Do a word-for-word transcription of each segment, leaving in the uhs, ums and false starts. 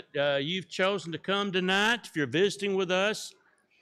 uh, you've chosen to come tonight. If you're visiting with us,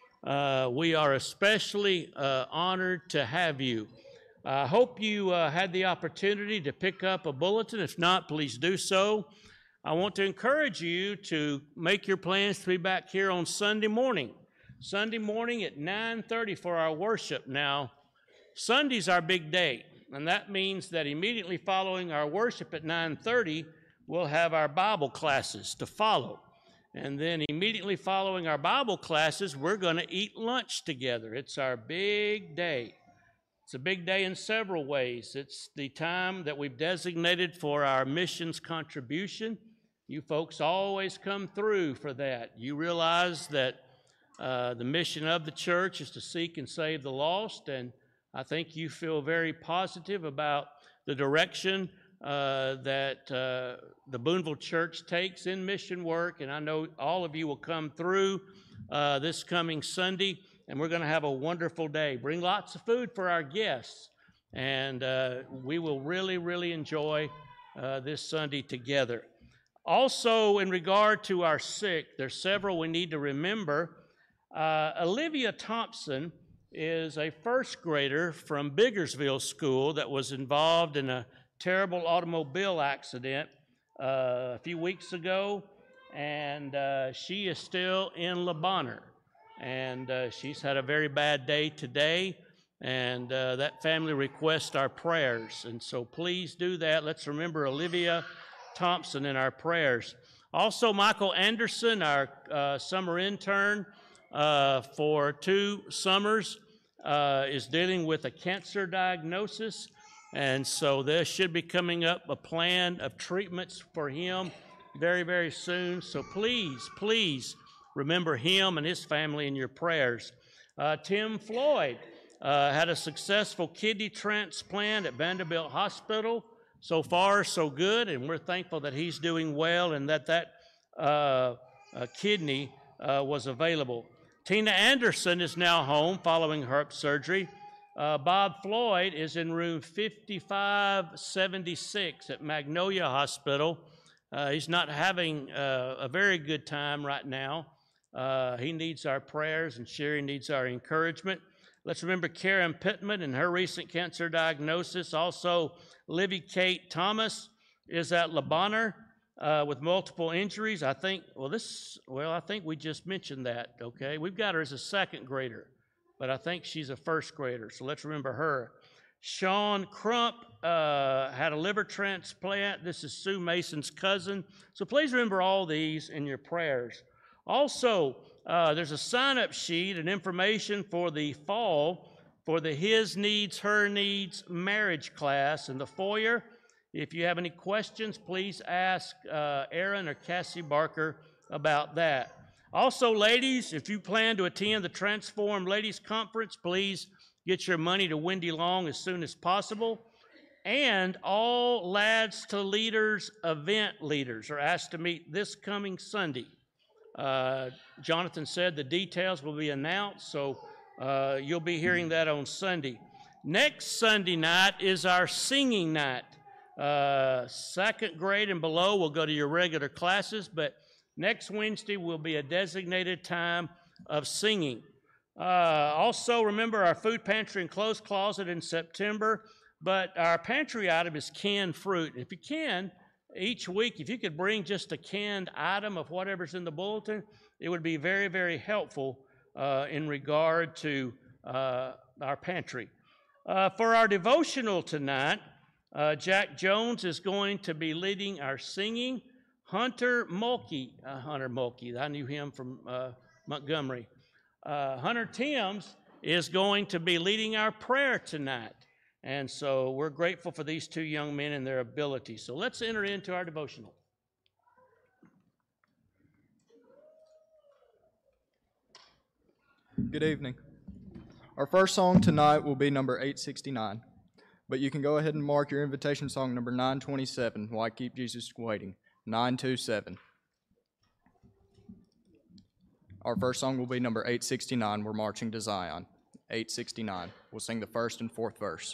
uh, we are especially uh, honored to have you. I hope you uh, had the opportunity to pick up a bulletin. If not, please do so. I want to encourage you to make your plans to be back here on Sunday morning. Sunday morning at nine thirty for our worship. Now, Sunday's our big day, and that means that immediately following our worship at nine thirty, we'll have our Bible classes to follow. And then immediately following our Bible classes, we're going to eat lunch together. It's our big day. It's a big day in several ways. It's the time that we've designated for our missions contribution. You folks always come through for that. You realize that uh, the mission of the church is to seek and save the lost, and I think you feel very positive about the direction uh, that uh, the Boonville Church takes in mission work, and I know all of you will come through uh, this coming Sunday, and we're going to have a wonderful day. Bring lots of food for our guests, and uh, we will really, really enjoy uh, this Sunday together. Also, in regard to our sick, there's several we need to remember. Uh, Olivia Thompson is a first grader from Biggersville School that was involved in a terrible automobile accident uh, a few weeks ago, and uh, she is still in Le Bonheur. And uh, she's had a very bad day today, and uh, that family requests our prayers. And so please do that. Let's remember Olivia Thompson in our prayers. Also, Michael Anderson, our uh, summer intern uh, for two summers, uh, is dealing with a cancer diagnosis. And so there should be coming up a plan of treatments for him very, very soon. So please, please, remember him and his family in your prayers. Uh, Tim Floyd uh, had a successful kidney transplant at Vanderbilt Hospital. So far, so good, and we're thankful that he's doing well and that that uh, uh, kidney uh, was available. Tina Anderson is now home following her surgery. Uh, Bob Floyd is in room fifty-five seventy-six at Magnolia Hospital. Uh, he's not having uh, a very good time right now. Uh, he needs our prayers, and Sherry needs our encouragement. Let's remember Karen Pittman and her recent cancer diagnosis. Also, Livy Kate Thomas is at Le Bonheur uh, with multiple injuries. I think, well, this, well, I think we just mentioned that, okay? We've got her as a second grader, but I think she's a first grader, so let's remember her. Sean Crump uh, had a liver transplant. This is Sue Mason's cousin. So please remember all these in your prayers. Also, uh, there's a sign-up sheet and information for the fall for the His Needs, Her Needs marriage class in the foyer. If you have any questions, please ask uh, Aaron or Cassie Barker about that. Also, ladies, if you plan to attend the Transform Ladies Conference, please get your money to Wendy Long as soon as possible. And all Lads to Leaders event leaders are asked to meet this coming Sunday. Uh, Jonathan said the details will be announced, so uh, you'll be hearing that on Sunday. Next Sunday night is our singing night. Uh, second grade and below will go to your regular classes, but next Wednesday will be a designated time of singing. Uh, also, remember our food pantry and clothes closet in September, but our pantry item is canned fruit. If you can, each week, if you could bring just a canned item of whatever's in the bulletin, it would be very, very helpful uh, in regard to uh, our pantry. Uh, for our devotional tonight, uh, Jack Jones is going to be leading our singing. Hunter Mulkey, uh, Hunter Mulkey, I knew him from uh, Montgomery. Uh, Hunter Timms is going to be leading our prayer tonight. And so we're grateful for these two young men and their abilities. So let's enter into our devotional. Good evening. Our first song tonight will be number eight sixty-nine, but you can go ahead and mark your invitation song number nine twenty-seven, Why Keep Jesus Waiting, nine twenty-seven. Our first song will be number eight sixty-nine, We're Marching to Zion, eight sixty-nine. We'll sing the first and fourth verse.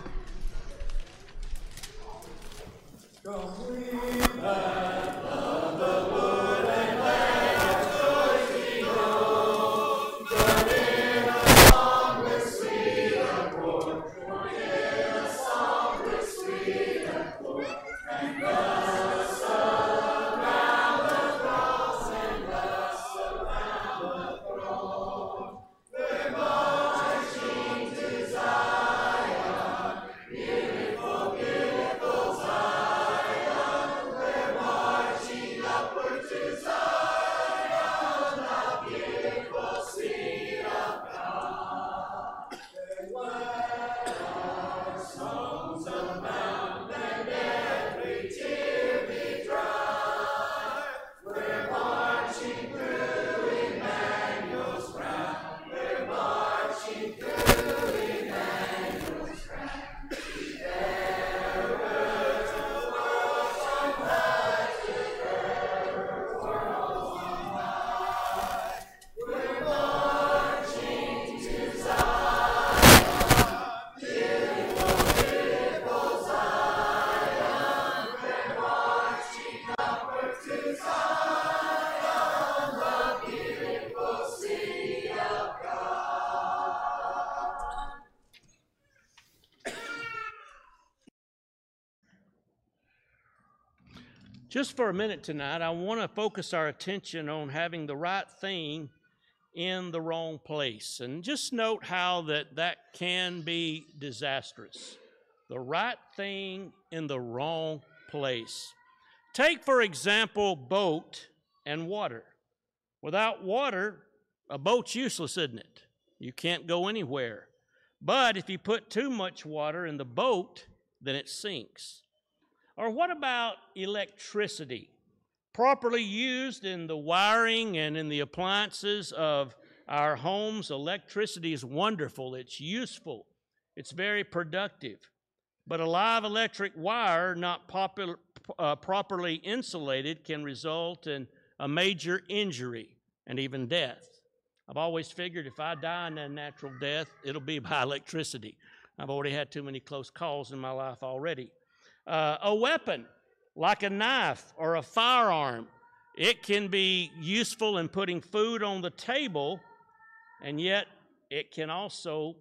Come we that love. Just for a minute tonight, I want to focus our attention on having the right thing in the wrong place. And just note how that that can be disastrous. The right thing in the wrong place. Take, for example, boat and water. Without water, a boat's useless, isn't it? You can't go anywhere. But if you put too much water in the boat, then it sinks. Or what about electricity? Properly used in the wiring and in the appliances of our homes, electricity is wonderful. It's useful. It's very productive. But a live electric wire not popular, uh, properly insulated can result in a major injury and even death. I've always figured if I die in a natural death, it'll be by electricity. I've already had too many close calls in my life already. Uh, a weapon, like a knife or a firearm, it can be useful in putting food on the table, and yet it can also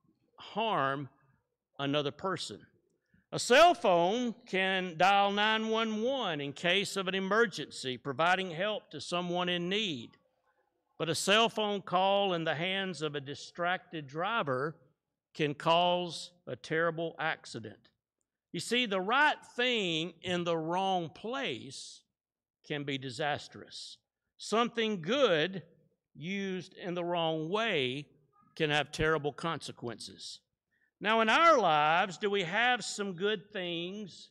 harm another person. A cell phone can dial nine one one in case of an emergency, providing help to someone in need. But a cell phone call in the hands of a distracted driver can cause a terrible accident. You see, the right thing in the wrong place can be disastrous. Something good used in the wrong way can have terrible consequences. Now, in our lives, do we have some good things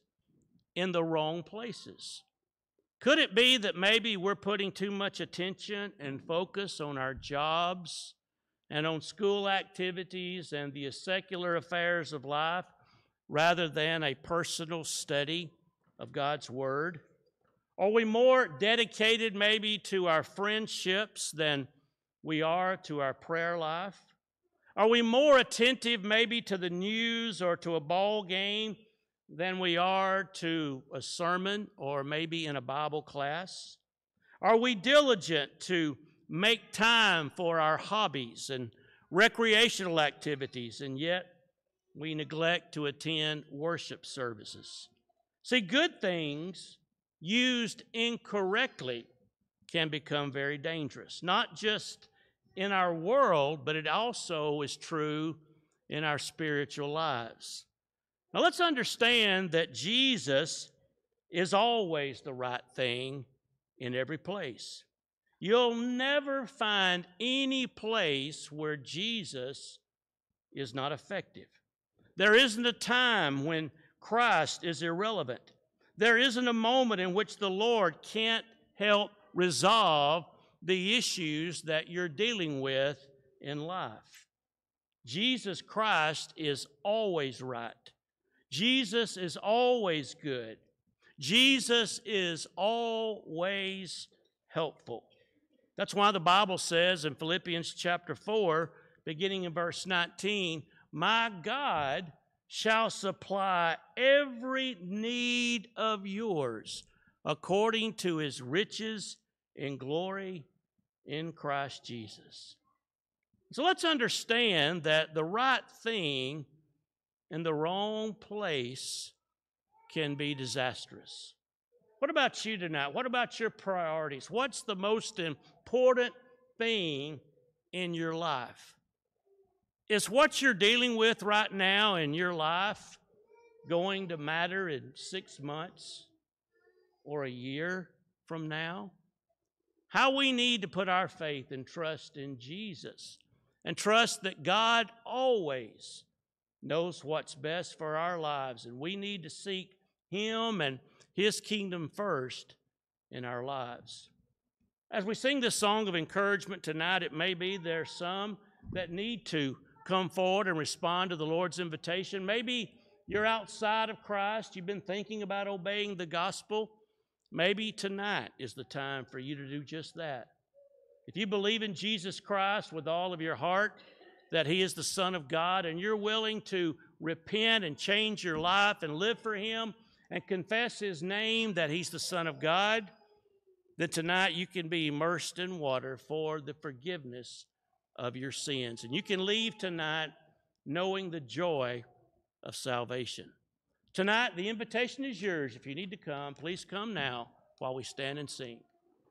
in the wrong places? Could it be that maybe we're putting too much attention and focus on our jobs and on school activities and the secular affairs of life rather than a personal study of God's Word? Are we more dedicated maybe to our friendships than we are to our prayer life? Are we more attentive maybe to the news or to a ball game than we are to a sermon or maybe in a Bible class? Are we diligent to make time for our hobbies and recreational activities, and yet we neglect to attend worship services? See, good things used incorrectly can become very dangerous, not just in our world, but it also is true in our spiritual lives. Now let's understand that Jesus is always the right thing in every place. You'll never find any place where Jesus is not effective. There isn't a time when Christ is irrelevant. There isn't a moment in which the Lord can't help resolve the issues that you're dealing with in life. Jesus Christ is always right. Jesus is always good. Jesus is always helpful. That's why the Bible says in Philippians chapter four, beginning in verse nineteen, "My God shall supply every need of yours according to his riches in glory in Christ Jesus." So let's understand that the right thing in the wrong place can be disastrous. What about you tonight? What about your priorities? What's the most important thing in your life? Is what you're dealing with right now in your life going to matter in six months or a year from now? How we need to put our faith and trust in Jesus and trust that God always knows what's best for our lives, and we need to seek Him and His kingdom first in our lives. As we sing this song of encouragement tonight, it may be there's some that need to come forward and respond to the Lord's invitation. Maybe you're outside of Christ. You've been thinking about obeying the gospel. Maybe tonight is the time for you to do just that. If you believe in Jesus Christ with all of your heart, that He is the Son of God, and you're willing to repent and change your life and live for Him and confess His name that He's the Son of God, then tonight you can be immersed in water for the forgiveness of your sins. And you can leave tonight knowing the joy of salvation. Tonight, the invitation is yours. If you need to come, please come now. while we stand and sing.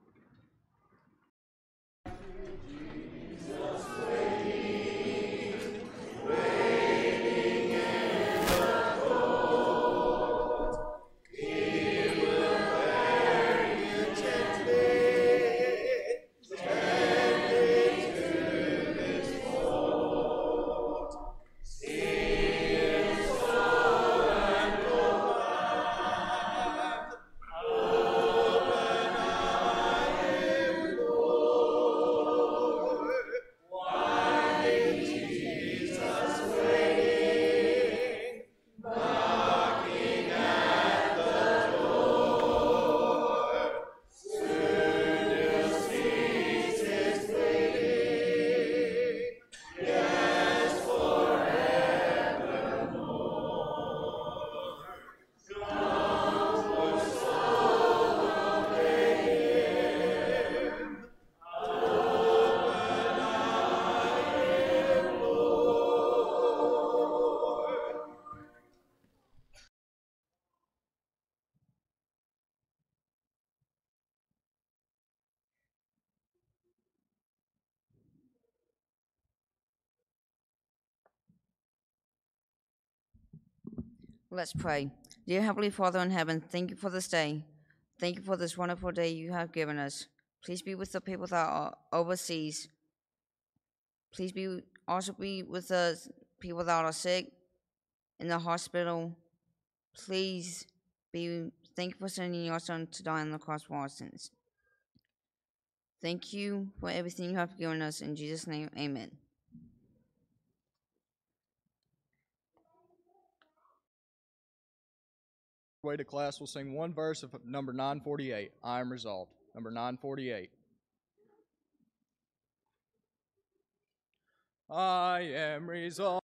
Let's pray. Dear Heavenly Father in heaven, thank you for this day. Thank you for this wonderful day you have given us. Please be with the people that are overseas. Please be also be with the people that are sick in the hospital. Please be. Thank you for sending your Son to die on the cross for our sins. Thank you for everything you have given us. In Jesus' name, amen. Way to class will sing one verse of number nine forty-eight, I Am Resolved. Number nine forty-eight. I am resolved.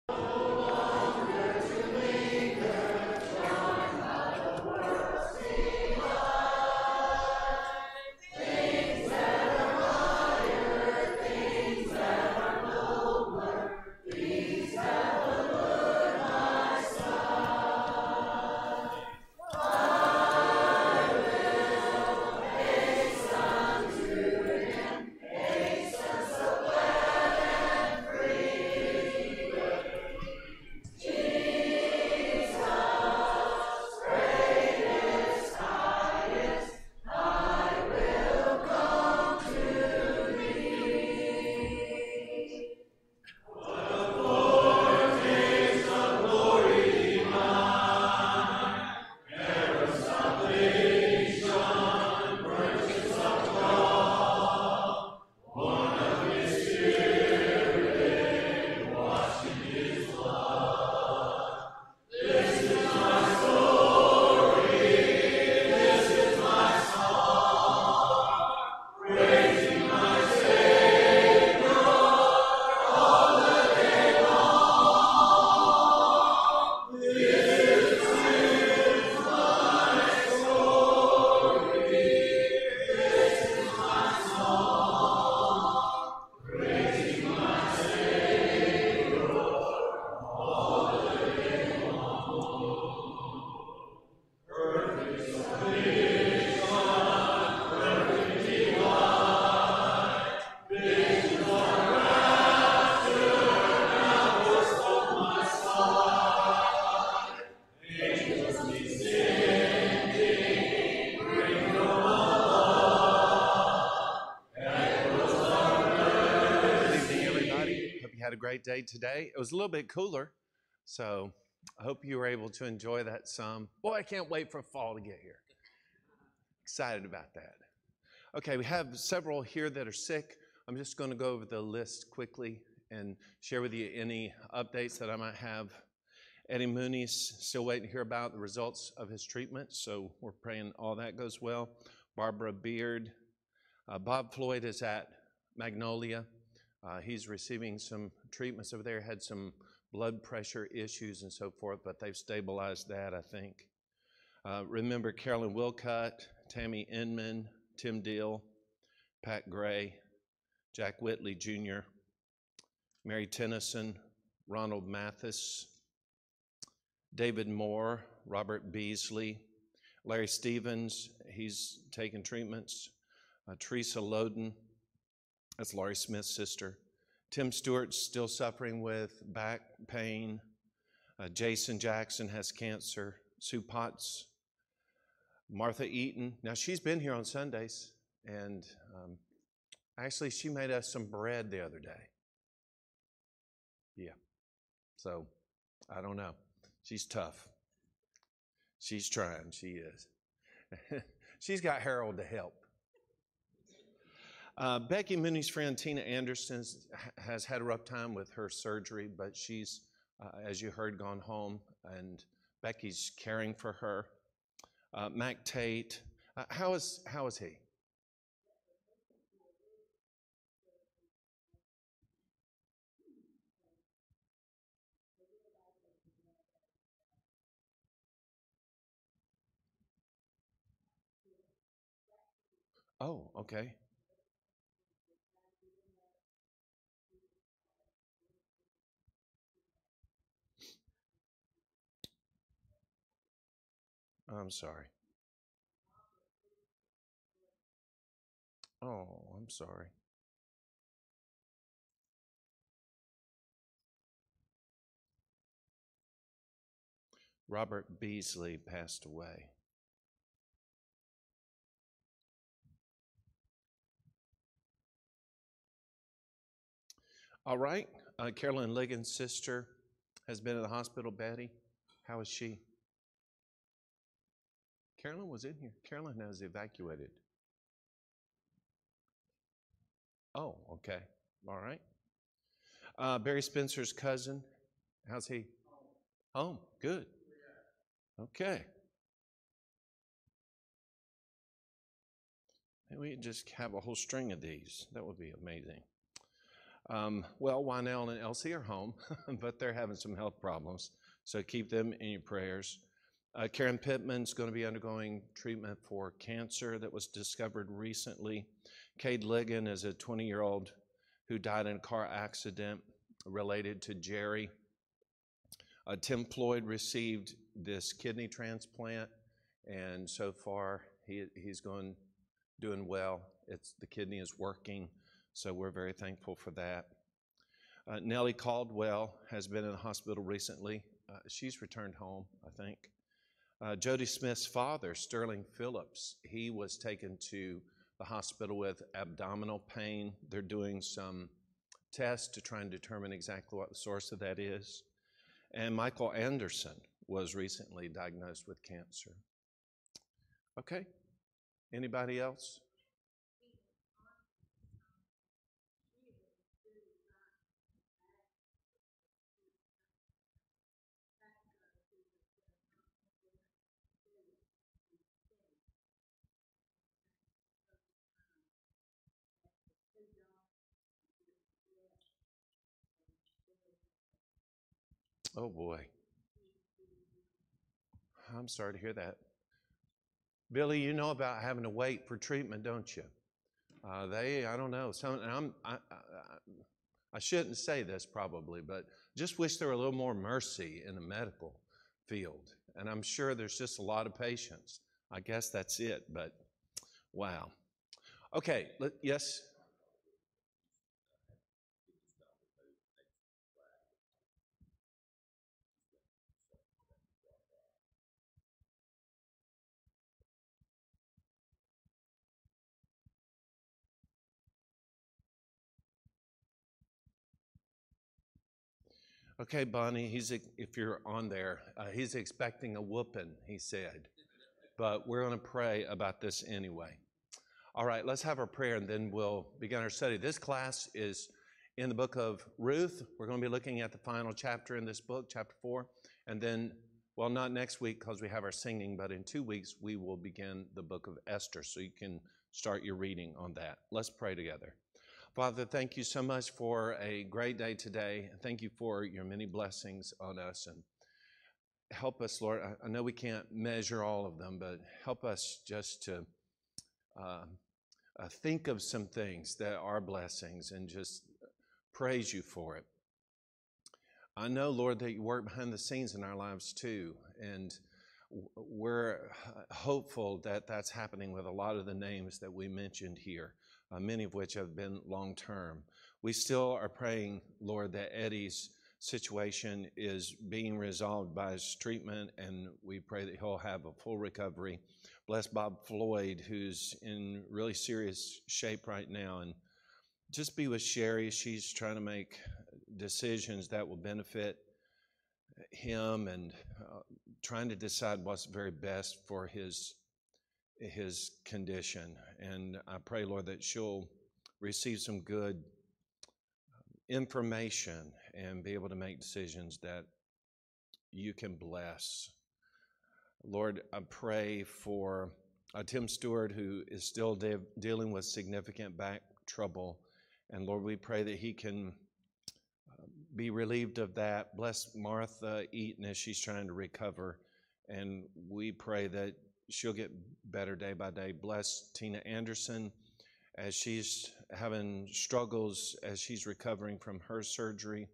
A great day today. It was a little bit cooler, so I hope you were able to enjoy that some. Boy, I can't wait for fall to get here. Excited about that. Okay, we have several here that are sick. I'm just going to go over the list quickly and share with you any updates that I might have. Eddie Mooney's still waiting to hear about the results of his treatment, so we're praying all that goes well. Barbara Beard. Uh, Bob Floyd is at Magnolia. Uh, he's receiving some treatments over there, had some blood pressure issues and so forth, but they've stabilized that, I think. Uh, remember Carolyn Wilcott, Tammy Inman, Tim Deal, Pat Gray, Jack Whitley Junior, Mary Tennyson, Ronald Mathis, David Moore, Robert Beasley. Larry Stevens, he's taking treatments. Uh, Teresa Loden, that's Laurie Smith's sister. Tim Stewart's still suffering with back pain. Uh, Jason Jackson has cancer. Sue Potts. Martha Eaton. Now, she's been here on Sundays, and um, actually, she made us some bread the other day. Yeah. So, I don't know. She's tough. She's trying. She is. She's got Harold to help. Uh, Becky Mooney's friend Tina Anderson has had a rough time with her surgery, but she's, uh, as you heard, gone home, and Becky's caring for her. Uh, Mac Tate, uh, how is how is he? Oh, okay. I'm sorry. Oh, I'm sorry. Robert Beasley passed away. All right. Uh, Carolyn Liggins' sister has been in the hospital. Betty, how is she? Carolyn was in here. Carolyn has evacuated. Oh, okay. All right. Uh, Barry Spencer's cousin, how's he? Home. Good. Okay. Maybe we just have a whole string of these. That would be amazing. Um, well, Wynell and Elsie are home, but they're having some health problems, so keep them in your prayers. Uh, Karen Pittman's going to be undergoing treatment for cancer that was discovered recently. Cade Ligon is a twenty-year-old who died in a car accident related to Jerry. Uh, Tim Floyd received this kidney transplant, and so far he, he's going doing well. It's the kidney is working, so we're very thankful for that. Uh, Nellie Caldwell has been in the hospital recently. Uh, she's returned home, I think. Uh, Jody Smith's father, Sterling Phillips, he was taken to the hospital with abdominal pain. They're doing some tests to try and determine exactly what the source of that is. And Michael Anderson was recently diagnosed with cancer. Okay. Anybody else? Oh boy. I'm sorry to hear that. Billy, you know about having to wait for treatment, don't you? Uh, they, I don't know. Some, and I'm, I, I, I shouldn't say this probably, but just wish there were a little more mercy in the medical field. And I'm sure there's just a lot of patience. I guess that's it, but wow. Okay, let, yes? Okay, Bonnie, he's, if you're on there, uh, he's expecting a whooping, he said. But we're going to pray about this anyway. All right, let's have our prayer and then we'll begin our study. This class is in the book of Ruth. We're going to be looking at the final chapter in this book, chapter four. And then, well, not next week because we have our singing, but in two weeks we will begin the book of Esther. So you can start your reading on that. Let's pray together. Father, thank you so much for a great day today. Thank you for your many blessings on us. And help us, Lord. I know we can't measure all of them, but help us just to uh, uh, think of some things that are blessings and just praise you for it. I know, Lord, that you work behind the scenes in our lives too. And we're hopeful that that's happening with a lot of the names that we mentioned here, uh, many of which have been long-term. We still are praying, Lord, that Eddie's situation is being resolved by his treatment, and we pray that he'll have a full recovery. Bless Bob Floyd, who's in really serious shape right now, and just be with Sherry. She's trying to make decisions that will benefit him, and uh, trying to decide what's very best for his his condition. And I pray, Lord, that she'll receive some good information and be able to make decisions that you can bless. Lord, I pray for uh, Tim Stewart, who is still de- dealing with significant back trouble. And Lord, we pray that he can uh, be relieved of that. Bless Martha Eaton as she's trying to recover. And we pray that she'll get better day by day. Bless Tina Anderson as she's having struggles as she's recovering from her surgery.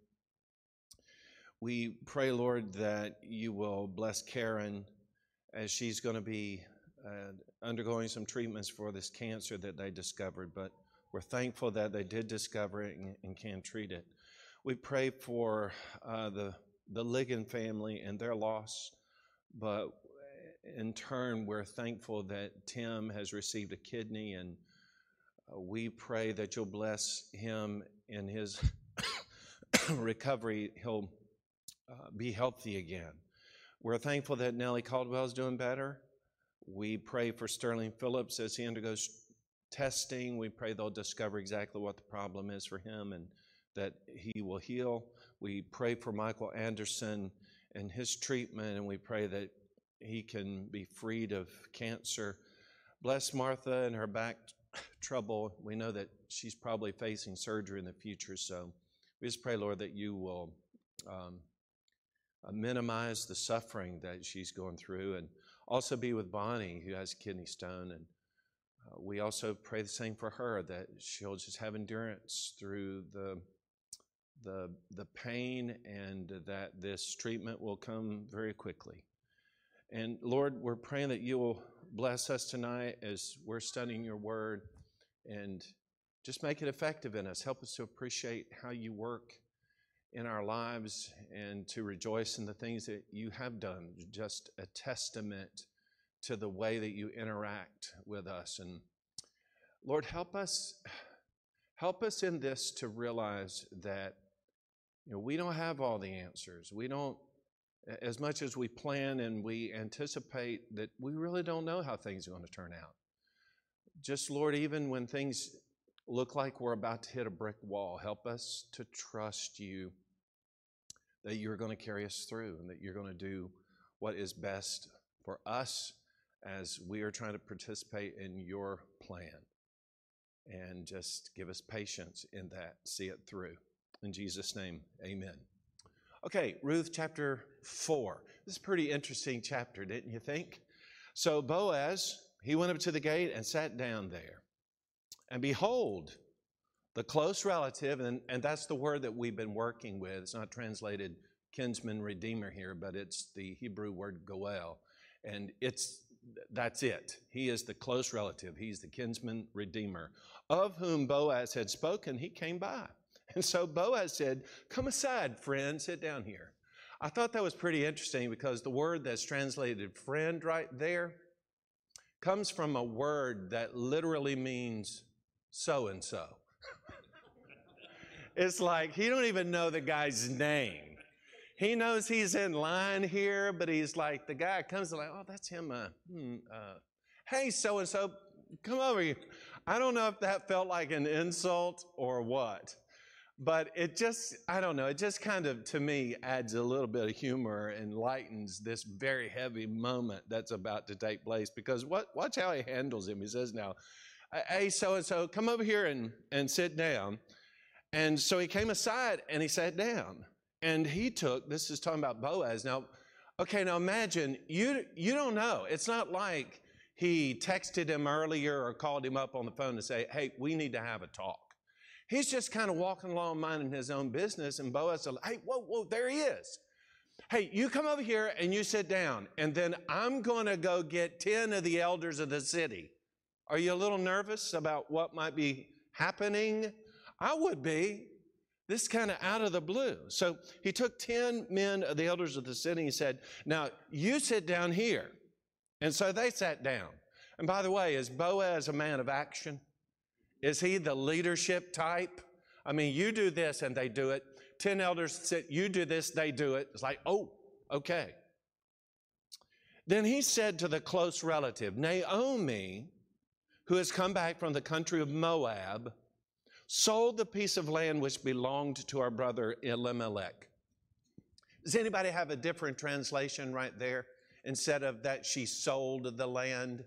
We pray, Lord, that you will bless Karen as she's going to be uh, undergoing some treatments for this cancer that they discovered, but we're thankful that they did discover it and, and can treat it. We pray for uh, the, the Ligon family and their loss, but in turn, we're thankful that Tim has received a kidney, and uh, we pray that you'll bless him in his recovery. He'll uh, be healthy again. We're thankful that Nellie Caldwell is doing better. We pray for Sterling Phillips as he undergoes testing. We pray they'll discover exactly what the problem is for him and that he will heal. We pray for Michael Anderson and his treatment, and we pray that he can be freed of cancer. Bless Martha and her back trouble. We know that she's probably facing surgery in the future, so we just pray, Lord, that you will um, uh, minimize the suffering that she's going through, and also be with Bonnie, who has kidney stone. And uh, we also pray the same for her, that she'll just have endurance through the the the pain, and that this treatment will come very quickly. And Lord, we're praying that you will bless us tonight as we're studying your word, and just make it effective in us. Help us to appreciate how you work in our lives and to rejoice in the things that you have done, just a testament to the way that you interact with us. And Lord, help us, help us in this to realize that, you know, we don't have all the answers. We don't, as much as we plan and we anticipate, that we really don't know how things are going to turn out. Just, Lord, even when things look like we're about to hit a brick wall, help us to trust you that you're going to carry us through, and that you're going to do what is best for us as we are trying to participate in your plan. And just give us patience in that, see it through. In Jesus' name, amen. Okay, Ruth chapter four. This is a pretty interesting chapter, didn't you think? So Boaz, he went up to the gate and sat down there. And behold, the close relative, and, and that's the word that we've been working with. It's not translated kinsman redeemer here, but it's the Hebrew word goel. And it's that's it. He is the close relative. He's the kinsman redeemer, of whom Boaz had spoken. He came by. And so Boaz said, "Come aside, friend, sit down here." I thought that was pretty interesting, because the word that's translated friend right there comes from a word that literally means so-and-so. It's like he don't even know the guy's name. He knows he's in line here, but he's like, the guy comes like, oh, that's him. Uh, hmm, uh, hey, so-and-so, come over here. I don't know if that felt like an insult or what. But it just, I don't know, it just kind of, to me, adds a little bit of humor and lightens this very heavy moment that's about to take place. Because what, watch how he handles him. He says now, hey, so-and-so, come over here and, and sit down. And so he came aside and he sat down. And he took, this is talking about Boaz. Now, okay, now imagine, you, you don't know. It's not like he texted him earlier or called him up on the phone to say, hey, we need to have a talk. He's just kind of walking along minding his own business, and Boaz said, hey, whoa, whoa, there he is. hey, you come over here and you sit down, and then I'm going to go get ten of the elders of the city. Are you a little nervous about what might be happening? I would be. This is kind of out of the blue. So he took ten men of the elders of the city and he said, now you sit down here. And so they sat down. And by the way, is Boaz a man of action? Is he the leadership type? I mean, you do this and they do it. Ten elders sit, you do this, they do it. It's like, oh, okay. Then he said to the close relative, Naomi, who has come back from the country of Moab, sold the piece of land which belonged to our brother Elimelech. Does anybody have a different translation right there? Instead of that she sold the land?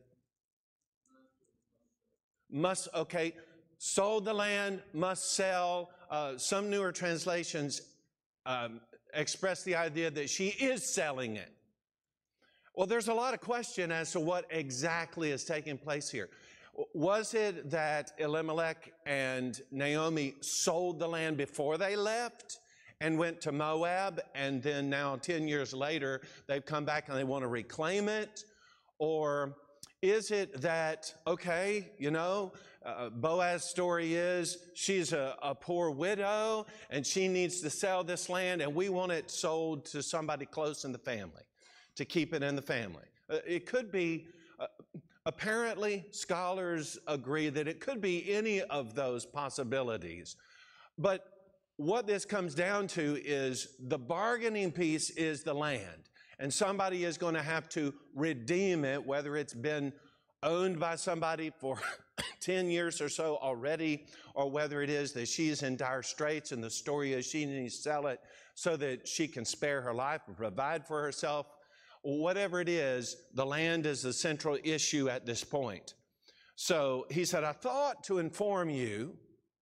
Must, okay, sold the land, must sell. Uh, some newer translations um, express the idea that she is selling it. Well, there's a lot of question as to what exactly is taking place here. Was it that Elimelech and Naomi sold the land before they left and went to Moab, and then now ten years later they've come back and they want to reclaim it? Or is it that, okay, you know, uh, Boaz's story is she's a, a poor widow and she needs to sell this land and we want it sold to somebody close in the family, to keep it in the family? Uh, it could be... Uh, Apparently, scholars agree that it could be any of those possibilities. But what this comes down to is the bargaining piece is the land. And somebody is going to have to redeem it, whether it's been owned by somebody for ten years or so already, or whether it is that she's in dire straits and the story is she needs to sell it so that she can spare her life and provide for herself. Whatever it is, the land is the central issue at this point. So he said, I thought to inform you,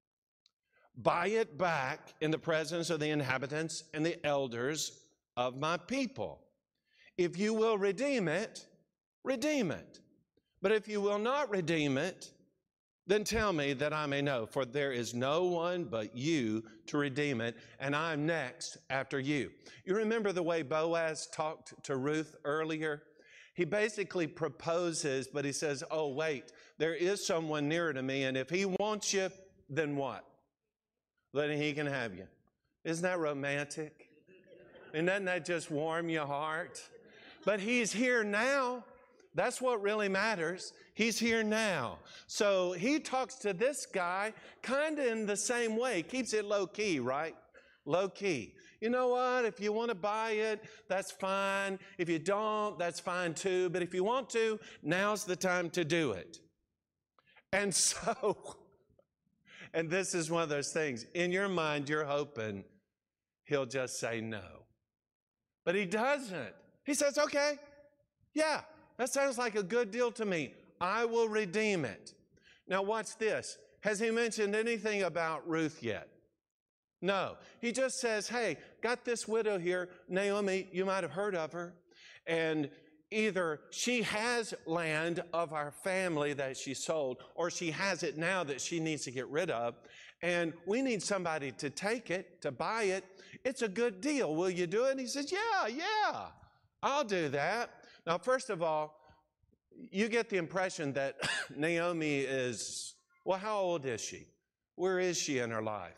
buy it back in the presence of the inhabitants and the elders of my people. If you will redeem it, redeem it. But if you will not redeem it, then tell me that I may know, for there is no one but you to redeem it, and I'm next after you. You remember the way Boaz talked to Ruth earlier? He basically proposes, but he says, oh, wait, there is someone nearer to me, and if he wants you, then what? Then he can have you. Isn't that romantic? And doesn't that just warm your heart? But he's here now. That's what really matters. He's here now. So he talks to this guy kind of in the same way. Keeps it low key, right? Low key. You know what? If you want to buy it, that's fine. If you don't, that's fine too. But if you want to, now's the time to do it. And so, and this is one of those things. In your mind, you're hoping he'll just say no. But he doesn't. He says, okay, yeah. That sounds like a good deal to me. I will redeem it. Now watch this. Has he mentioned anything about Ruth yet? No. He just says, hey, got this widow here, Naomi, you might have heard of her. And either she has land of our family that she sold, or she has it now that she needs to get rid of. And we need somebody to take it, to buy it. It's a good deal. Will you do it? And he says, yeah, yeah, I'll do that. Now, first of all, you get the impression that Naomi is, well, how old is she? Where is she in her life?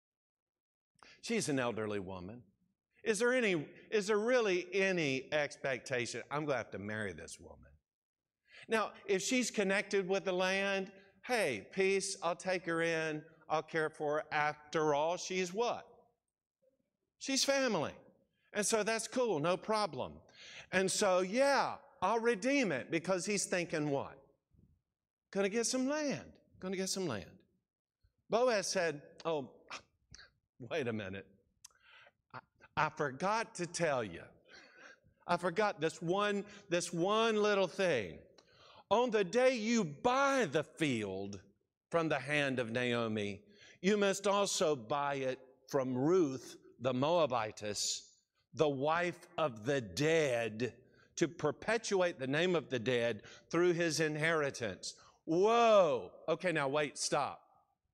She's an elderly woman. Is there any, is there really any expectation, I'm going to have to marry this woman? Now, if she's connected with the land, hey, peace, I'll take her in, I'll care for her. After all, she's what? She's family. And so that's cool, no problem. And so, yeah, I'll redeem it, because he's thinking what? Gonna get some land, gonna get some land. Boaz said, oh, wait a minute. I, I forgot to tell you. I forgot this one, this one little thing. On the day you buy the field from the hand of Naomi, you must also buy it from Ruth, the Moabitess, the wife of the dead, to perpetuate the name of the dead through his inheritance. Whoa. Okay, now wait, stop.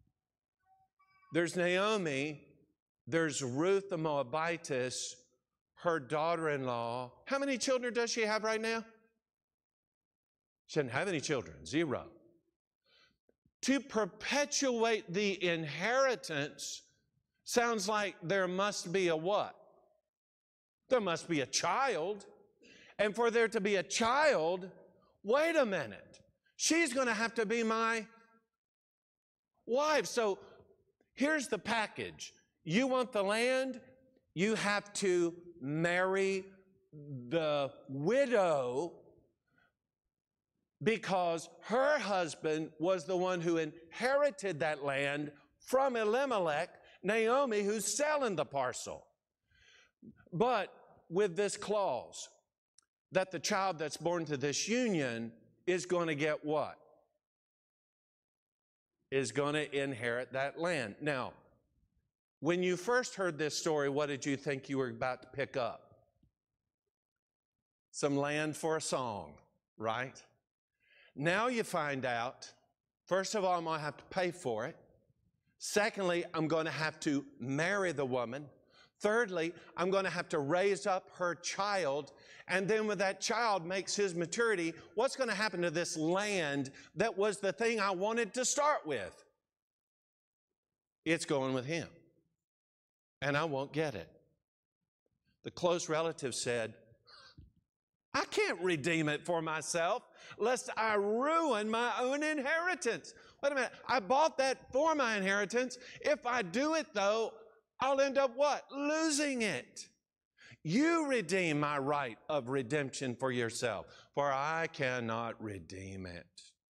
There's Naomi, there's Ruth the Moabitess. her daughter-in-law. How many children does she have right now? She doesn't have any children, zero. To perpetuate the inheritance sounds like there must be a what? There must be a child. And for there to be a child, wait a minute, she's going to have to be my wife. So here's the package. You want the land? You have to marry the widow, because her husband was the one who inherited that land from Elimelech, Naomi, who's selling the parcel. But with this clause, that the child that's born to this union is going to get what? Is going to inherit that land. Now, when you first heard this story, what did you think you were about to pick up? Some land for a song, right? Now you find out, first of all, I'm going to have to pay for it. Secondly, I'm going to have to marry the woman. Thirdly, I'm going to have to raise up her child. And then when that child makes his maturity, what's going to happen to this land that was the thing I wanted to start with? It's going with him. And I won't get it. The close relative said, I can't redeem it for myself, lest I ruin my own inheritance. Wait a minute, I bought that for my inheritance. If I do it, though, I'll end up what? Losing it. You redeem my right of redemption for yourself, for I cannot redeem it.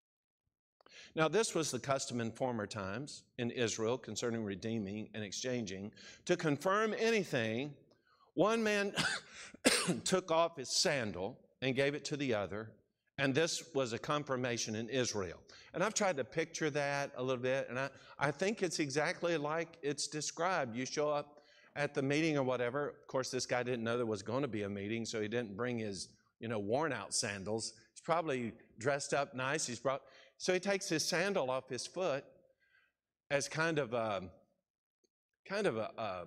Now, this was the custom in former times in Israel concerning redeeming and exchanging. To confirm anything, one man took off his sandal and gave it to the other, and this was a confirmation in Israel. And I've tried to picture that a little bit, and I, I think it's exactly like it's described. You show up at the meeting or whatever. Of course, this guy didn't know there was going to be a meeting, so he didn't bring his, you know, worn-out sandals. He's probably dressed up nice. He's brought, so he takes his sandal off his foot as kind of a, kind of a, a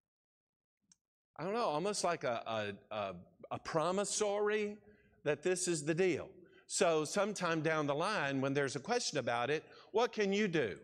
I don't know, almost like a, a, a, a promissory that this is the deal. So sometime down the line, when there's a question about it, what can you do?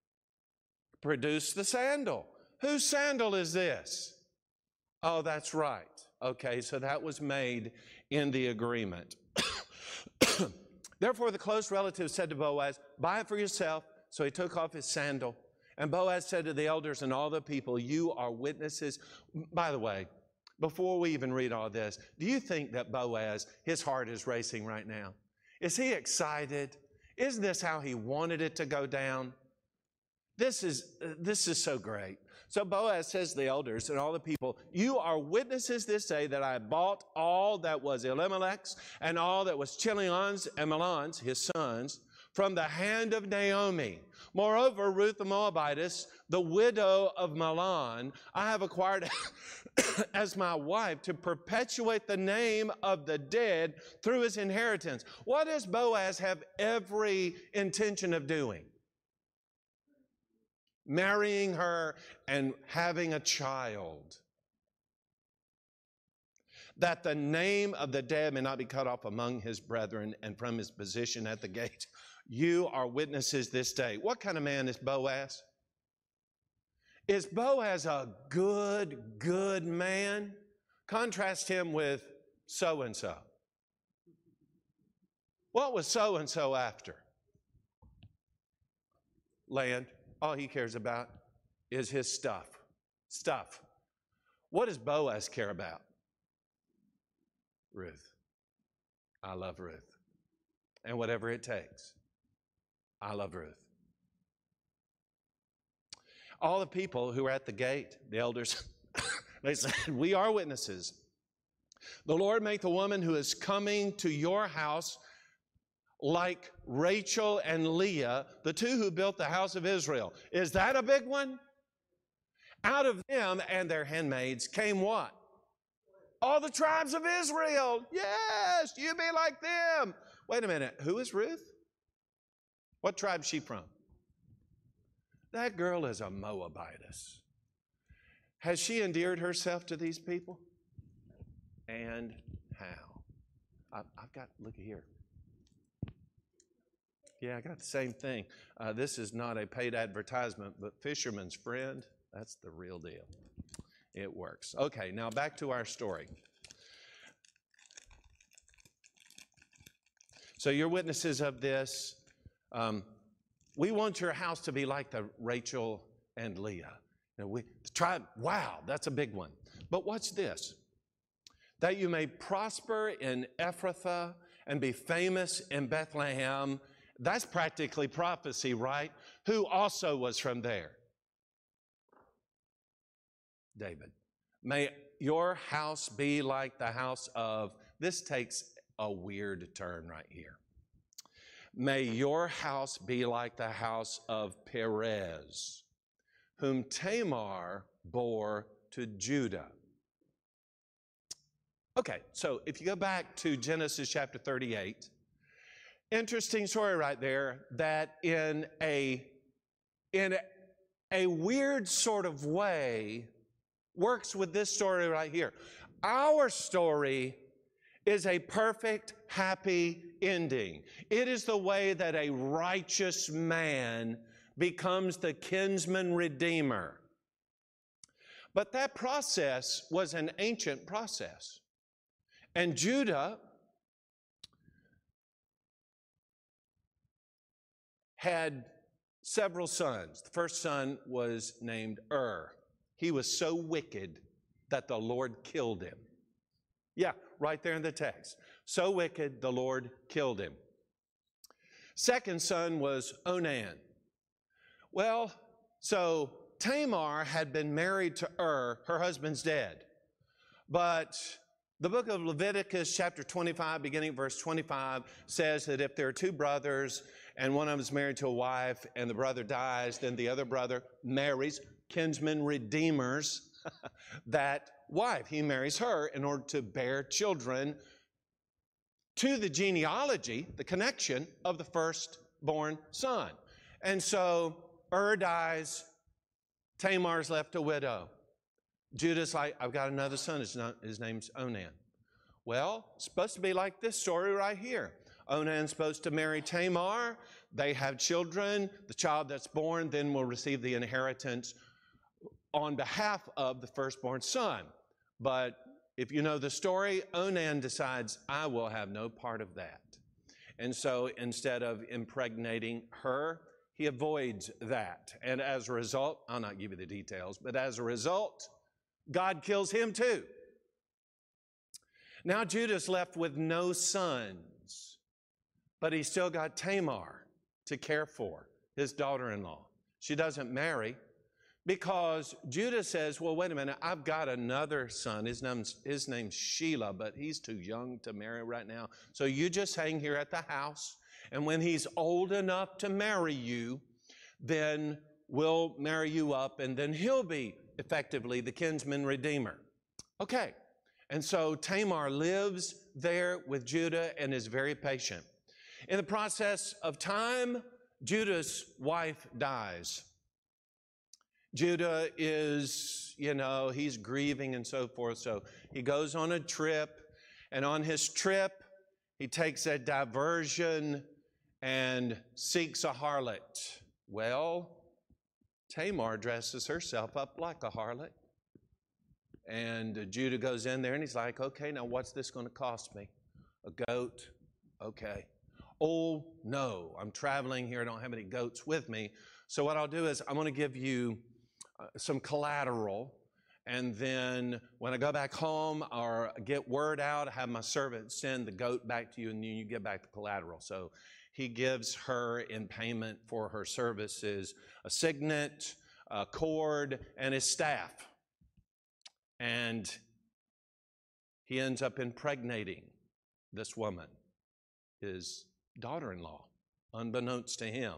Produce the sandal. Whose sandal is this? Oh, that's right. Okay, so that was made in the agreement. Therefore, the close relative said to Boaz, buy it for yourself. So he took off his sandal. And Boaz said to the elders and all the people, you are witnesses. By the way, before we even read all this, do you think that Boaz, his heart is racing right now? Is he excited? Isn't this how he wanted it to go down? This is, uh, this is so great. So Boaz says to the elders and all the people, you are witnesses this day that I bought all that was Elimelech's and all that was Chilion's and Mahlon's, his sons, from the hand of Naomi. Moreover, Ruth the Moabitess, the widow of Mahlon, I have acquired as my wife to perpetuate the name of the dead through his inheritance. What does Boaz have every intention of doing? Marrying her and having a child. That the name of the dead may not be cut off among his brethren and from his position at the gate. You are witnesses this day. What kind of man is Boaz? Is Boaz a good, good man? Contrast him with so-and-so. What was so-and-so after? Land. All he cares about is his stuff. Stuff. What does Boaz care about? Ruth. I love Ruth. And whatever it takes. I love Ruth. All the people who were at the gate, the elders, they said, we are witnesses. The Lord make the woman who is coming to your house like Rachel and Leah, the two who built the house of Israel. Is that a big one? Out of them and their handmaids came what? All the tribes of Israel. Yes, you be like them. Wait a minute, who is Ruth? What tribe is she from? That girl is a Moabitess. Has she endeared herself to these people? and how. I, I've got, look at here. Yeah, I got the same thing. Uh, this is not a paid advertisement, but Fisherman's Friend, that's the real deal. It works. Okay, now back to our story. So you're witnesses of this. Um, we want your house to be like the Rachel and Leah. You know, we try, wow, that's a big one. But watch this. That you may prosper in Ephrathah and be famous in Bethlehem. That's practically prophecy, right? Who also was from there? David. May your house be like the house of, this takes a weird turn right here. May your house be like the house of Perez, whom Tamar bore to Judah. Okay, so if you go back to Genesis chapter thirty-eight, interesting story right there that in a, in a weird sort of way works with this story right here. Our story is a perfect, happy ending. It is the way that a righteous man becomes the kinsman redeemer. But that process was an ancient process. And Judah had several sons. The first son was named Ur. He was so wicked that the Lord killed him. Yeah, right there in the text. So wicked, the Lord killed him. Second son was Onan. Well, so Tamar had been married to Ur. Her husband's dead. But the book of Leviticus, chapter twenty-five, beginning at verse twenty-five, says that if there are two brothers and one of them is married to a wife and the brother dies, then the other brother marries, kinsman redeemers, that wife. He marries her in order to bear children to the genealogy, the connection of the firstborn son. And so Ur dies, Tamar's left a widow. Judah's like, I've got another son, his, not, his name's Onan. Well, it's supposed to be like this story right here. Onan's supposed to marry Tamar. They have children. The child that's born then will receive the inheritance on behalf of the firstborn son. But if you know the story, Onan decides, I will have no part of that. And so instead of impregnating her, he avoids that. And as a result, I'll not give you the details, but as a result, God kills him too. Now Judah's left with no sons, but he's still got Tamar to care for, his daughter-in-law. She doesn't marry because Judah says, well, wait a minute, I've got another son. His name's, his name's Shelah, but he's too young to marry right now. So you just hang here at the house, and when he's old enough to marry you, then we'll marry you up, and then he'll be effectively the kinsman redeemer. Okay, and so Tamar lives there with Judah and is very patient. In the process of time, Judah's wife dies. Judah is, you know, he's grieving and so forth, so he goes on a trip, and on his trip, he takes a diversion and seeks a harlot. Well, Tamar dresses herself up like a harlot. And Judah goes in there and he's like, okay, now what's this going to cost me? A goat? Okay. Oh, no, I'm traveling here. I don't have any goats with me. So what I'll do is I'm going to give you uh, some collateral. And then when I go back home or get word out, I have my servant send the goat back to you and then you get back the collateral. So he gives her in payment for her services a signet, a cord, and his staff. And he ends up impregnating this woman, his daughter-in-law, unbeknownst to him.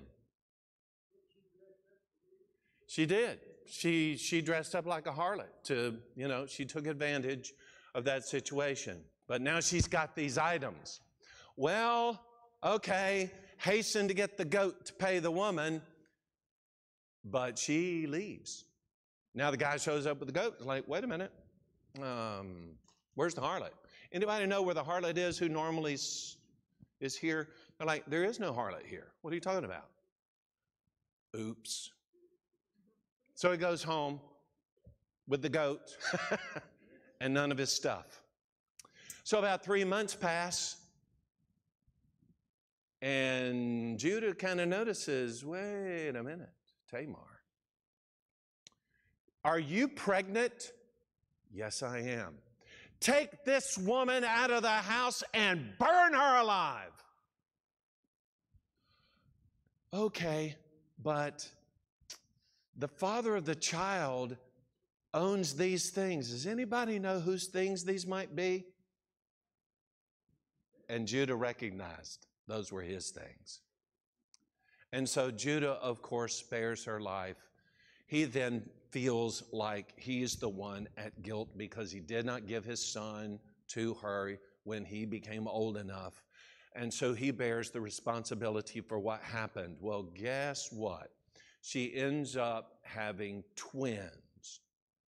She did. She, she dressed up like a harlot to, you know, she took advantage of that situation. But now she's got these items. Well, okay, hasten to get the goat to pay the woman, but she leaves. Now the guy shows up with the goat. Like, wait a minute. Um, Where's the harlot? Anybody know where the harlot is who normally is, is here? They're like, there is no harlot here. What are you talking about? Oops. So he goes home with the goat and none of his stuff. So about three months pass, and Judah kind of notices, wait a minute, Tamar. Are you pregnant? Yes, I am. Take this woman out of the house and burn her alive. Okay, but the father of the child owns these things. Does anybody know whose things these might be? And Judah recognized those were his things. And so Judah, of course, spares her life. He then feels like he is the one at guilt because he did not give his son to her when he became old enough. And so he bears the responsibility for what happened. Well, guess what? She ends up having twins.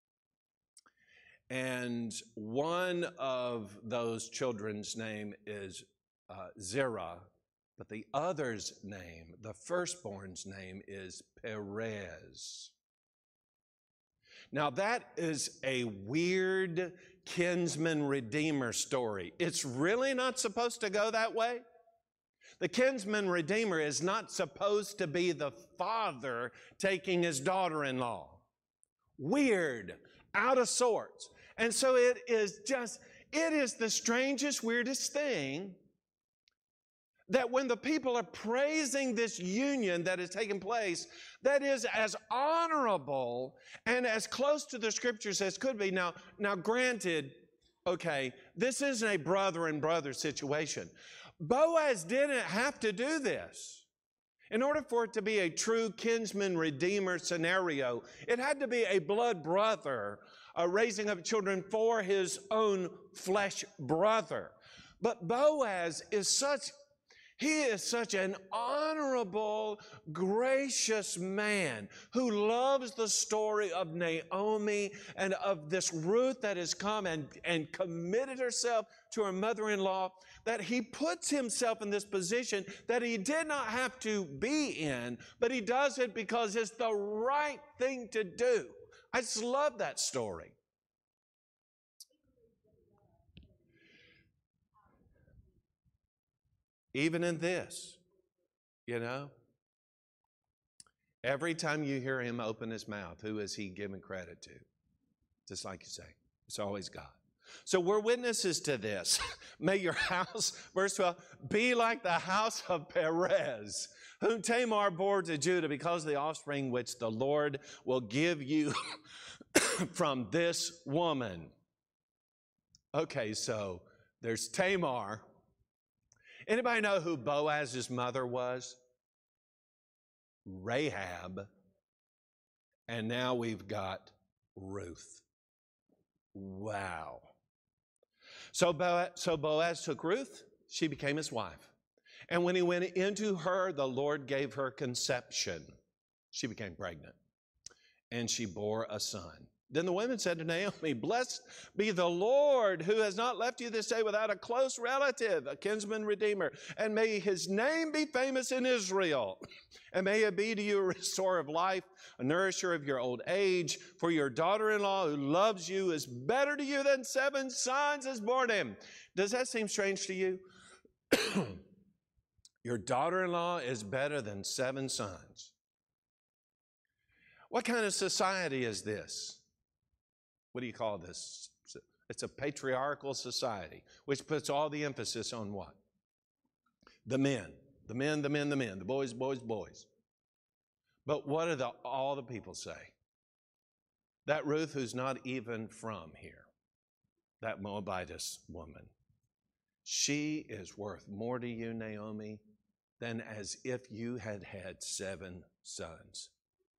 And one of those children's name is uh, Zerah, but the other's name, the firstborn's name, is Perez. Now, that is a weird kinsman redeemer story. It's really not supposed to go that way. The kinsman redeemer is not supposed to be the father taking his daughter-in-law. Weird, out of sorts. And so it is just, it is the strangest, weirdest thing that when the people are praising this union that is taking place, that is as honorable and as close to the scriptures as could be. Now, now granted, okay, this isn't a brother and brother situation. Boaz didn't have to do this. In order for it to be a true kinsman redeemer scenario, it had to be a blood brother uh, raising up children for his own flesh brother. But Boaz is such, he is such an honorable, gracious man who loves the story of Naomi and of this Ruth that has come and, and committed herself to her mother-in-law, that he puts himself in this position that he did not have to be in, but he does it because it's the right thing to do. I just love that story. Even in this, you know, every time you hear him open his mouth, who is he giving credit to? Just like you say, it's always God. So we're witnesses to this. May your house, verse twelve, be like the house of Perez, whom Tamar bore to Judah because of the offspring which the Lord will give you from this woman. Okay, so there's Tamar. Anybody know who Boaz's mother was? Rahab. And now we've got Ruth. Wow. So Boaz, so Boaz took Ruth. She became his wife. And when he went into her, the Lord gave her conception. She became pregnant. And she bore a son. Then the women said to Naomi, blessed be the Lord who has not left you this day without a close relative, a kinsman redeemer. And may his name be famous in Israel. And may it be to you a restorer of life, a nourisher of your old age. For your daughter-in-law who loves you is better to you than seven sons has borne him. Does that seem strange to you? Your daughter-in-law is better than seven sons. What kind of society is this? What do you call this? It's a patriarchal society, which puts all the emphasis on what? The men. The men, the men, the men. The boys, boys, boys. But what do the, all the people say? That Ruth, who's not even from here, that Moabitess woman, she is worth more to you, Naomi, than as if you had had seven sons.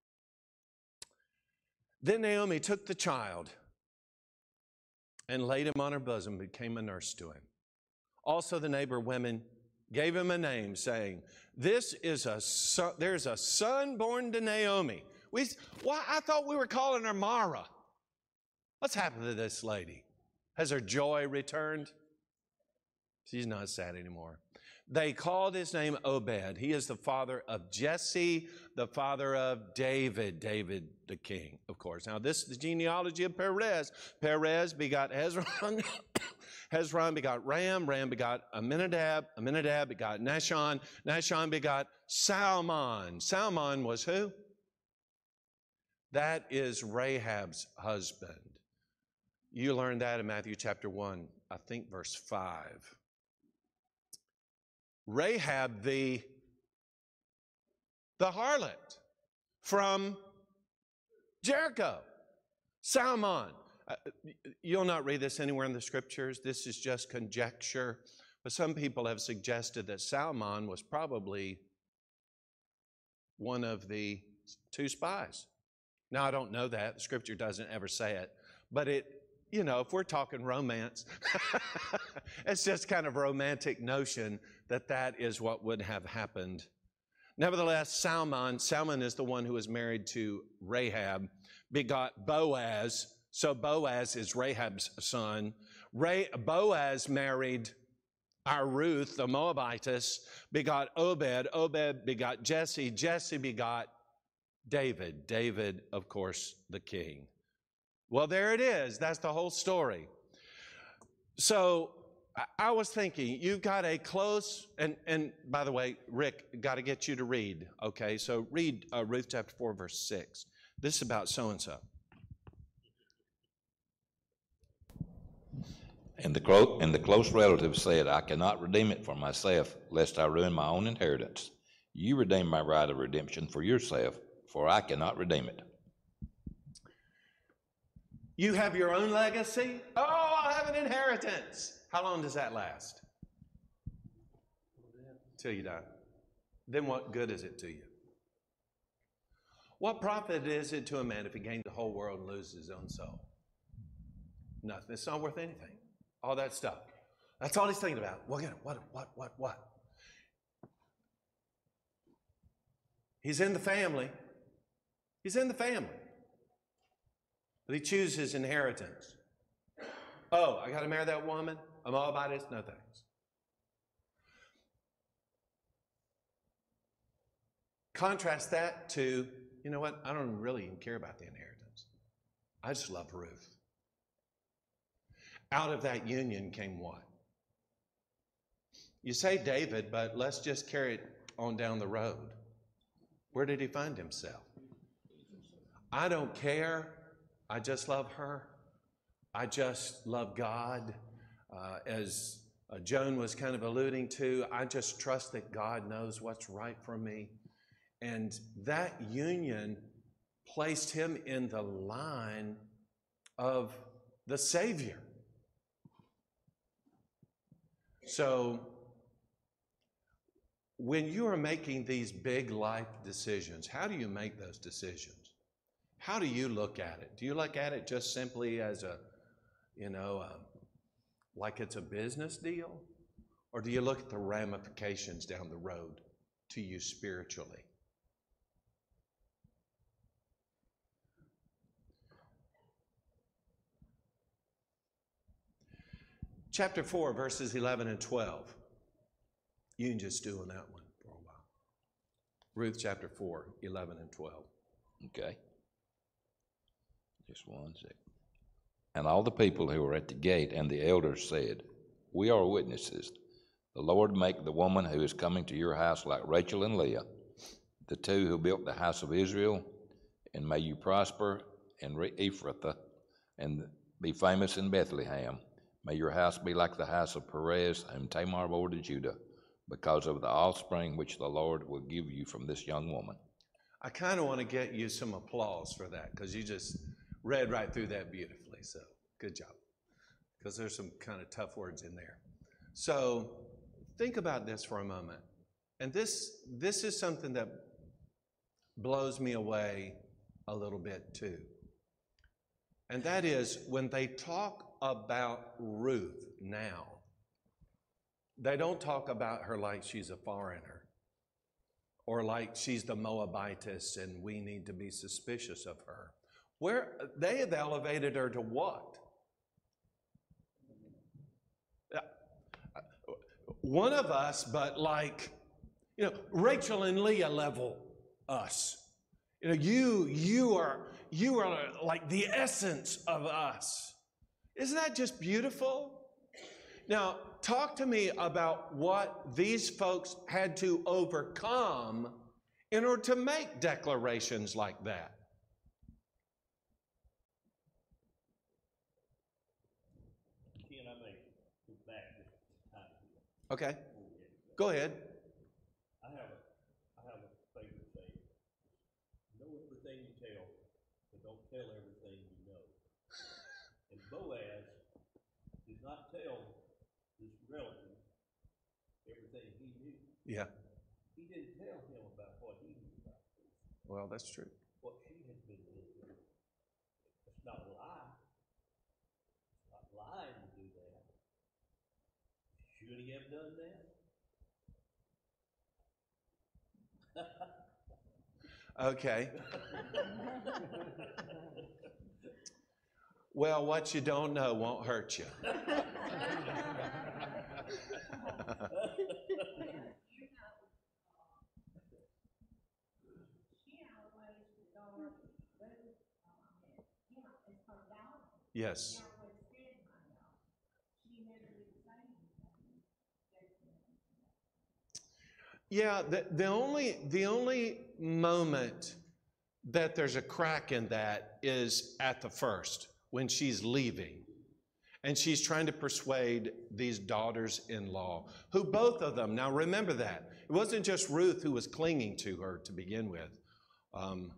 Then Naomi took the child and laid him on her bosom, became a nurse to him. Also the neighbor women gave him a name, saying, "This is a son, there's a son born to Naomi." We, why, I thought we were calling her Mara. What's happened to this lady? Has her joy returned? She's not sad anymore. They called his name Obed. He is the father of Jesse, the father of David, David the king, of course. Now, this is the genealogy of Perez. Perez begot Hezron. Hezron begot Ram. Ram begot Aminadab. Aminadab begot Nahshon. Nahshon begot Salmon. Salmon was who? That is Rahab's husband. You learned that in Matthew chapter one, I think verse five. Rahab, the, the harlot from Jericho. Salmon. Uh, you'll not read this anywhere in the scriptures. This is just conjecture. But some people have suggested that Salmon was probably one of the two spies. Now, I don't know that. The scripture doesn't ever say it. But it, you know, if we're talking romance, it's just kind of a romantic notion that that is what would have happened. Nevertheless, Salmon, Salmon is the one who was married to Rahab, begot Boaz. So Boaz is Rahab's son. Ray, Boaz married our Ruth, the Moabitess, begot Obed. Obed begot Jesse. Jesse begot David. David, of course, the king. Well, there it is. That's the whole story. So I was thinking, you've got a close, and, and by the way, Rick, got to get you to read, okay? So read uh, Ruth chapter four, verse six. This is about so-and-so. And the, clo- and the close relative said, I cannot redeem it for myself, lest I ruin my own inheritance. You redeem my right of redemption for yourself, for I cannot redeem it. You have your own legacy? Oh, I'll have an inheritance. How long does that last? Till you die. Then what good is it to you? What profit is it to a man if he gains the whole world and loses his own soul? Nothing. It's not worth anything. All that stuff. That's all he's thinking about. What, what, what, what, what? He's in the family. He's in the family. But he chooses his inheritance. Oh, I got to marry that woman? I'm all about it. No thanks. Contrast that to, you know what? I don't really even care about the inheritance. I just love Ruth. Out of that union came what? You say David, but let's just carry it on down the road. Where did he find himself? I don't care. I just love her. I just love God. Uh, as uh, Joan was kind of alluding to, I just trust that God knows what's right for me. And that union placed him in the line of the Savior. So when you are making these big life decisions, how do you make those decisions? How do you look at it? Do you look at it just simply as a, you know, a, like it's a business deal? Or do you look at the ramifications down the road to you spiritually? Chapter four, verses eleven and twelve. You can just do on that one for a while. Ruth chapter four, eleven and twelve. Okay. Just one second. And all the people who were at the gate and the elders said, we are witnesses. The Lord make the woman who is coming to your house like Rachel and Leah, the two who built the house of Israel, and may you prosper in Ephrathah and be famous in Bethlehem. May your house be like the house of Perez, whom Tamar bore to Judah, because of the offspring which the Lord will give you from this young woman. I kind of want to get you some applause for that, because you just read right through that beautifully. So good job, because there's some kind of tough words in there. So think about this for a moment. And this, this is something that blows me away a little bit too. And that is when they talk about Ruth now, they don't talk about her like she's a foreigner or like she's the Moabitess and we need to be suspicious of her. Where they have elevated her to what? one of us, but like, you know, Rachel and Leah level us. You know, you, you are, you are like the essence of us. Isn't that just beautiful? Now, talk to me about what these folks had to overcome in order to make declarations like that. Can I make it back this time? Okay, go ahead. I have a, I have a favorite saying. Know everything you tell, but don't tell everything you know. And Boaz did not tell this relative everything he knew. Yeah, He didn't tell him about what he knew about this, well, that's true. what she had been through. It's not a lie. It's not lying to do that. Should he have done that? Okay. Well, what you don't know won't hurt you. Yes. Yeah, the, the only the only moment that there's a crack in that is at the first, when she's leaving. And she's trying to persuade these daughters-in-law, who both of them, now remember that, it wasn't just Ruth who was clinging to her to begin with. Um,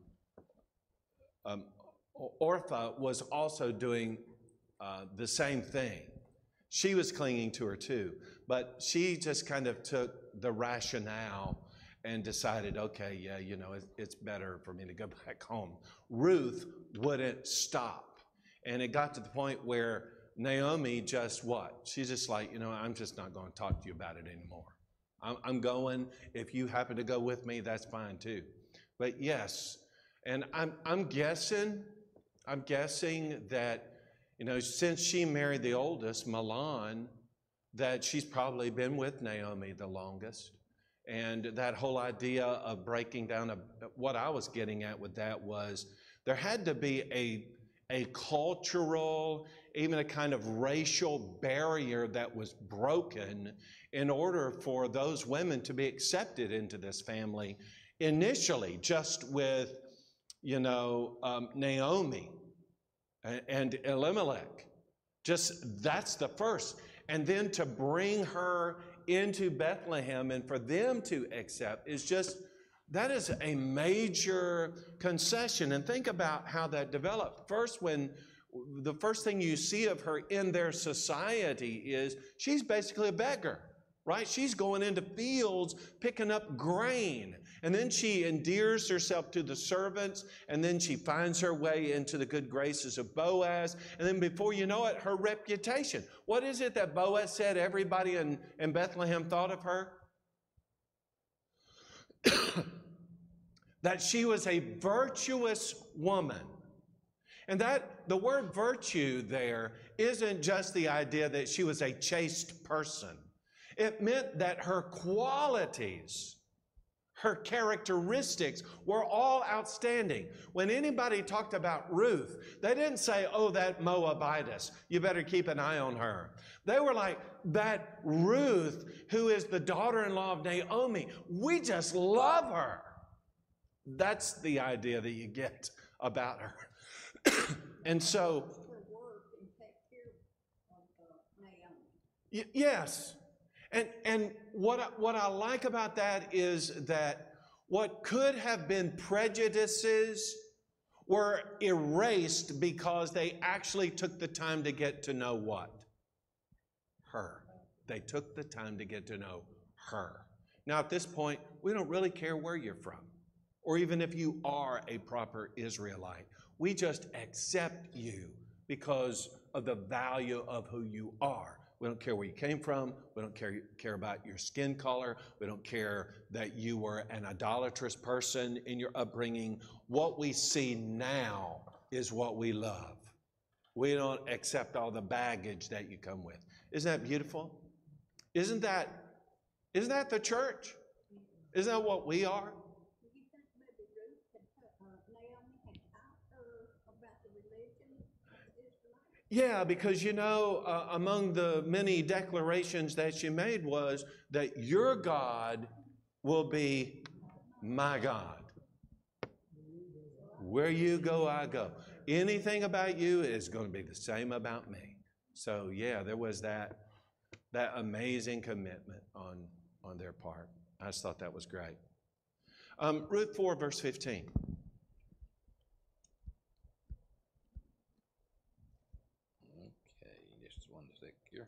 um, Orpah was also doing uh, the same thing. She was clinging to her too, but she just kind of took the rationale and decided, okay, yeah, you know, it, it's better for me to go back home. Ruth wouldn't stop. And it got to the point where Naomi just what? She's just like, you know, I'm just not going to talk to you about it anymore. I'm, I'm going. If you happen to go with me, that's fine too. But yes, and I'm I'm guessing, I'm guessing that, you know, since she married the oldest, Mahlon, that she's probably been with Naomi the longest. And that whole idea of breaking down, a, what I was getting at with that was there had to be a, a cultural, even a kind of racial barrier that was broken in order for those women to be accepted into this family. Initially, just with, you know, um, Naomi and, and Elimelech. Just that's the first. And then to bring her into Bethlehem and for them to accept is just, that is a major concession. And think about how that developed. First, when the first thing you see of her in their society is she's basically a beggar, right? She's going into fields, picking up grain. And then she endears herself to the servants, and then she finds her way into the good graces of Boaz. And then before you know it, her reputation. What is it that Boaz said everybody in, in Bethlehem thought of her? That she was a virtuous woman. And that the word virtue there isn't just the idea that she was a chaste person. It meant that her qualities, her characteristics were all outstanding. When anybody talked about Ruth, they didn't say, oh, that Moabitess, you better keep an eye on her. They were like, that Ruth, who is the daughter-in-law of Naomi, we just love her. That's the idea that you get about her. And so, y- yes. And, and what, I, what I like about that is that what could have been prejudices were erased because they actually took the time to get to know what? Her. They took the time to get to know her. Now, at this point, we don't really care where you're from, or even if you are a proper Israelite. We just accept you because of the value of who you are. We don't care where you came from. We don't care, care about your skin color. We don't care that you were an idolatrous person in your upbringing. What we see now is what we love. We don't accept all the baggage that you come with. Isn't that beautiful? Isn't that Isn't that the church? Isn't that what we are? Yeah, because you know, uh, among the many declarations that she made was that your God will be my God. Where you go, I go. Anything about you is going to be the same about me. So yeah, there was that that amazing commitment on, on their part. I just thought that was great. Um, Ruth four, verse fifteen. One sec here.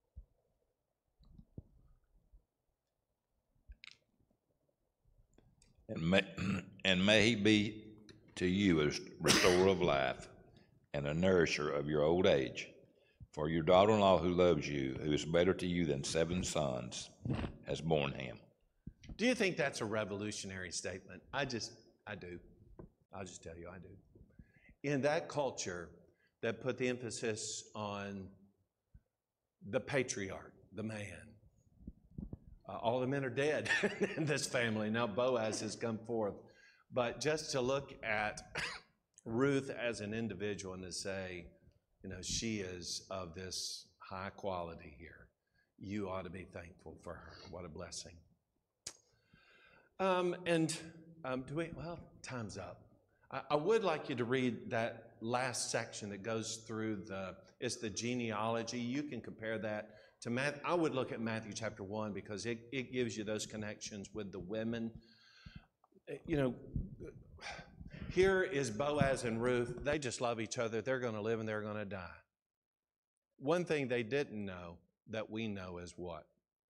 And may, and may he be to you a restorer of life and a nourisher of your old age. For your daughter-in-law who loves you, who is better to you than seven sons, has borne him. Do you think that's a revolutionary statement? I just, I do. I'll just tell you, I do. In that culture that put the emphasis on the patriarch, the man. Uh, all the men are dead in this family. Now Boaz has come forth. But just to look at Ruth as an individual and to say, you know, she is of this high quality here. You ought to be thankful for her. What a blessing. Um, and um, do we, well, time's up. I, I would like you to read that last section that goes through the, it's the genealogy. You can compare that to Matthew. I would look at Matthew chapter one because it, it gives you those connections with the women. You know, here is Boaz and Ruth. They just love each other. They're going to live and they're going to die. One thing they didn't know that we know is what?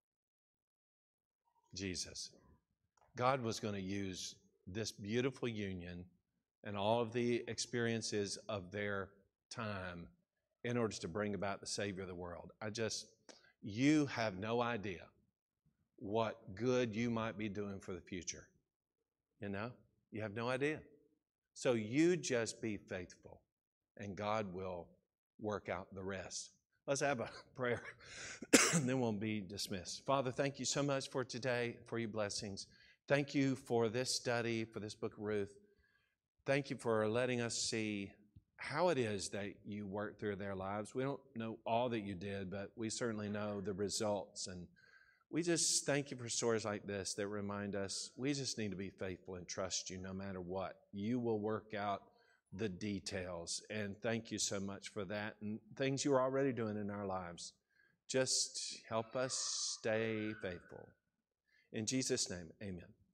Jesus. God was going to use this beautiful union and all of the experiences of their time in order to bring about the Savior of the world. I just, you have no idea what good you might be doing for the future. You know, you have no idea. So you just be faithful and God will work out the rest. Let's have a prayer and then we'll be dismissed. Father, thank you so much for today, for your blessings. Thank you for this study, for this book of Ruth. Thank you for letting us see how it is that you worked through their lives. We don't know all that you did, but we certainly know the results. And we just thank you for stories like this that remind us we just need to be faithful and trust you no matter what. You will work out the details. And thank you so much for that and things you're already doing in our lives. Just help us stay faithful. In Jesus' name, amen.